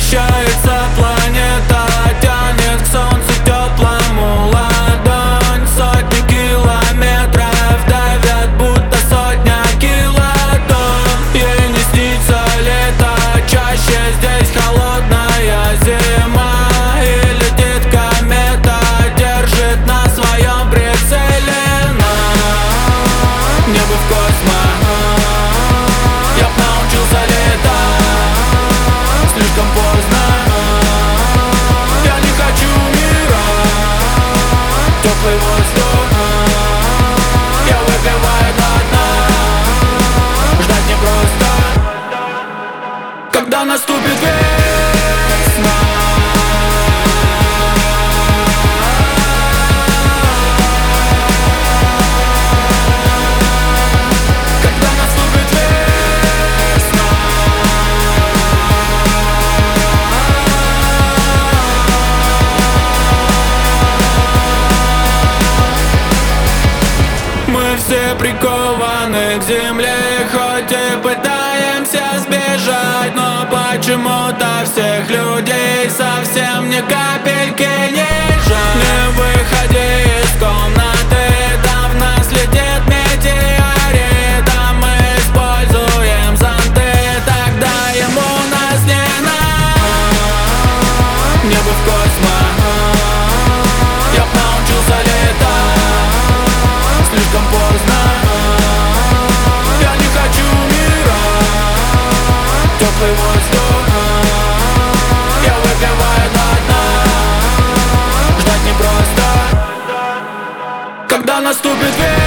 вращается планета, тянет к солнцу теплому ладонь. Сотни километров давят, будто сотня килотонн. Ей не снится лето, чаще здесь холодная зима. И летит комета, держит на своем прицеле небо в космос. Я б научился летать слишком поздно. Я не хочу умирать. Теплый воздух я выпиваю до дна. Ждать непросто, когда наступит весна. Мы все прикованы к земле, хоть и пытаемся сбежать, но почему-то всех людей совсем ни капельки не жаль. Не выходи из комнаты, там в нас летит метеорит, а мы используем зонты, тогда ему нас не надо. Небо в космос. Я б научился летать слишком поздно. Я не хочу умирать. Теплый воздух я выпиваю до дна. Ждать непросто, когда наступит вечер.